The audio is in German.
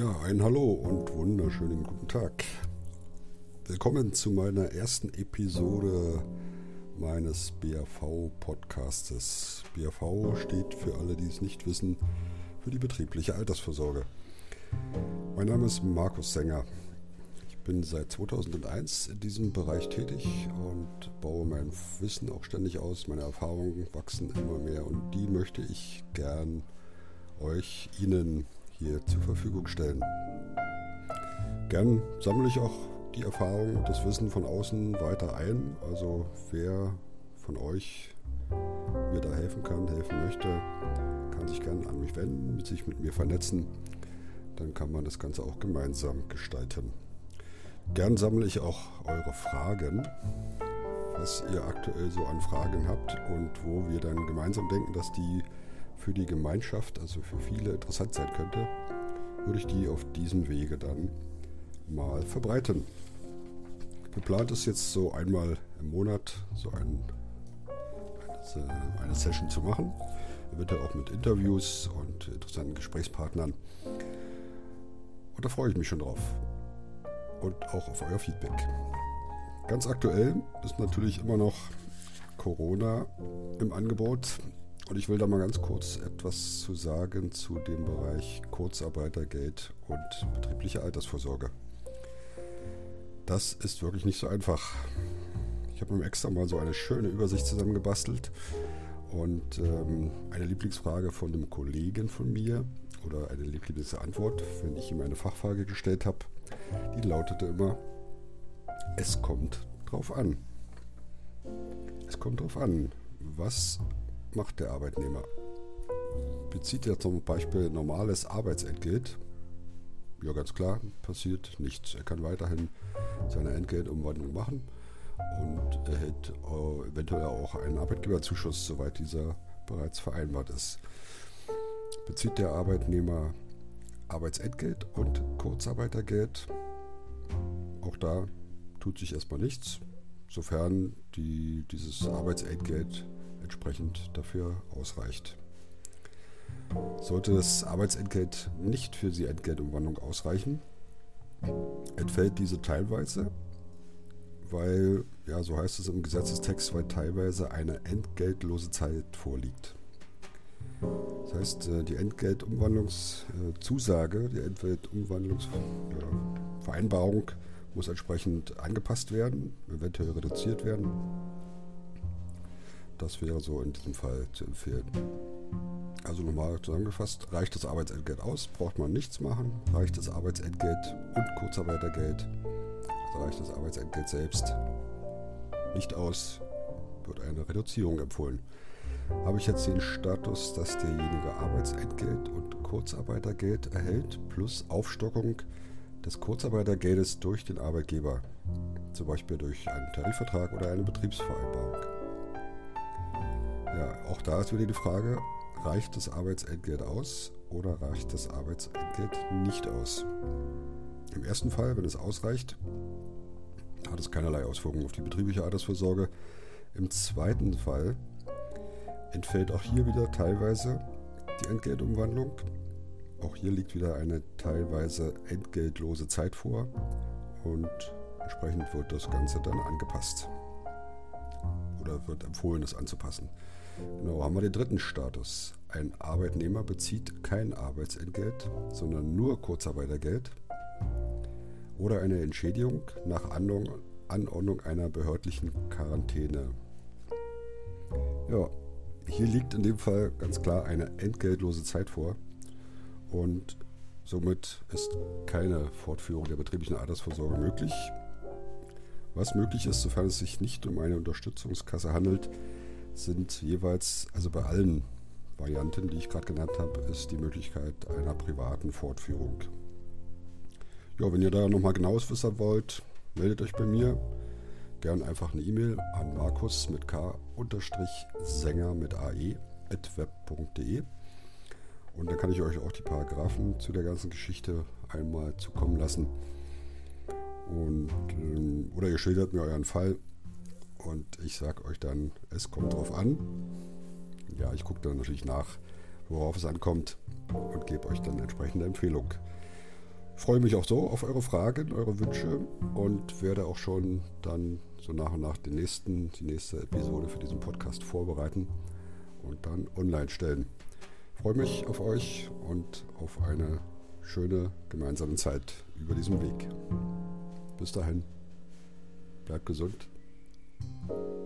Ja, ein Hallo und wunderschönen guten Tag. Willkommen zu meiner ersten Episode meines BAV-Podcastes. BAV steht für alle, die es nicht wissen, für die betriebliche Altersvorsorge. Mein Name ist Markus Sänger. Ich bin seit 2001 in diesem Bereich tätig und baue mein Wissen auch ständig aus. Meine Erfahrungen wachsen immer mehr und die möchte ich gern Ihnen hier zur Verfügung stellen. Gern sammle ich auch die Erfahrung und das Wissen von außen weiter ein. Also wer von euch mir da helfen kann, helfen möchte, kann sich gern an mich wenden, sich mit mir vernetzen. Dann kann man das Ganze auch gemeinsam gestalten. Gern sammle ich auch eure Fragen, was ihr aktuell so an Fragen habt und wo wir dann gemeinsam denken, dass die für die Gemeinschaft, also für viele interessant sein könnte, würde ich die auf diesem Wege dann mal verbreiten. Geplant ist jetzt so einmal im Monat so eine Session zu machen, eventuell auch mit Interviews und interessanten Gesprächspartnern. Und da freue ich mich schon drauf. Und auch auf euer Feedback. Ganz aktuell ist natürlich immer noch Corona im Angebot. Und ich will da mal ganz kurz etwas zu sagen zu dem Bereich Kurzarbeitergeld und betriebliche Altersvorsorge. Das ist wirklich nicht so einfach. Ich habe mir extra mal so eine schöne Übersicht zusammengebastelt und eine Lieblingsfrage von einem Kollegen von mir oder eine Lieblingsantwort, wenn ich ihm eine Fachfrage gestellt habe, die lautete immer: Es kommt drauf an. Es kommt drauf an, was macht der Arbeitnehmer? Bezieht er zum Beispiel normales Arbeitsentgelt? Ja, ganz klar, passiert nichts. Er kann weiterhin seine Entgeltumwandlung machen und erhält eventuell auch einen Arbeitgeberzuschuss, soweit dieser bereits vereinbart ist. Bezieht der Arbeitnehmer Arbeitsentgelt und Kurzarbeitergeld? Auch da tut sich erstmal nichts, sofern dieses Arbeitsentgelt entsprechend dafür ausreicht. Sollte das Arbeitsentgelt nicht für die Entgeltumwandlung ausreichen, entfällt diese teilweise, weil, ja, so heißt es im Gesetzestext, weil teilweise eine entgeltlose Zeit vorliegt. Das heißt, die Entgeltumwandlungszusage, die Entgeltumwandlungsvereinbarung muss entsprechend angepasst werden, eventuell reduziert werden. Das wäre so in diesem Fall zu empfehlen. Also nochmal zusammengefasst, reicht das Arbeitsentgelt aus, braucht man nichts machen. Reicht das Arbeitsentgelt und Kurzarbeitergeld, also reicht das Arbeitsentgelt selbst nicht aus, wird eine Reduzierung empfohlen. Habe ich jetzt den Status, dass derjenige Arbeitsentgelt und Kurzarbeitergeld erhält, plus Aufstockung des Kurzarbeitergeldes durch den Arbeitgeber, zum Beispiel durch einen Tarifvertrag oder eine Betriebsvereinbarung. Ja, auch da ist wieder die Frage, reicht das Arbeitsentgelt aus oder reicht das Arbeitsentgelt nicht aus? Im ersten Fall, wenn es ausreicht, hat es keinerlei Auswirkungen auf die betriebliche Altersvorsorge. Im zweiten Fall entfällt auch hier wieder teilweise die Entgeltumwandlung. Auch hier liegt wieder eine teilweise entgeltlose Zeit vor und entsprechend wird das Ganze dann angepasst oder wird empfohlen, das anzupassen. Genau, haben wir den dritten Status. Ein Arbeitnehmer bezieht kein Arbeitsentgelt, sondern nur Kurzarbeitergeld oder eine Entschädigung nach Anordnung einer behördlichen Quarantäne. Ja, hier liegt in dem Fall ganz klar eine entgeltlose Zeit vor und somit ist keine Fortführung der betrieblichen Altersvorsorge möglich. Was möglich ist, sofern es sich nicht um eine Unterstützungskasse handelt, sind jeweils, also bei allen Varianten, die ich gerade genannt habe, ist die Möglichkeit einer privaten Fortführung. Ja, wenn ihr da nochmal genaues wissen wollt, meldet euch bei mir. Gern einfach eine E-Mail an Markus mit K_Sänger mit AE @web.de und dann kann ich euch auch die Paragraphen zu der ganzen Geschichte einmal zukommen lassen. Oder ihr schildert mir euren Fall und ich sage euch dann, es kommt drauf an. Ja, ich gucke dann natürlich nach, worauf es ankommt und gebe euch dann entsprechende Empfehlung. freue mich auch so auf eure Fragen, eure Wünsche und werde auch schon dann so nach und nach die nächste Episode für diesen Podcast vorbereiten und dann online stellen. Ich freue mich auf euch und auf eine schöne gemeinsame Zeit über diesen Weg. Bis dahin, bleibt gesund.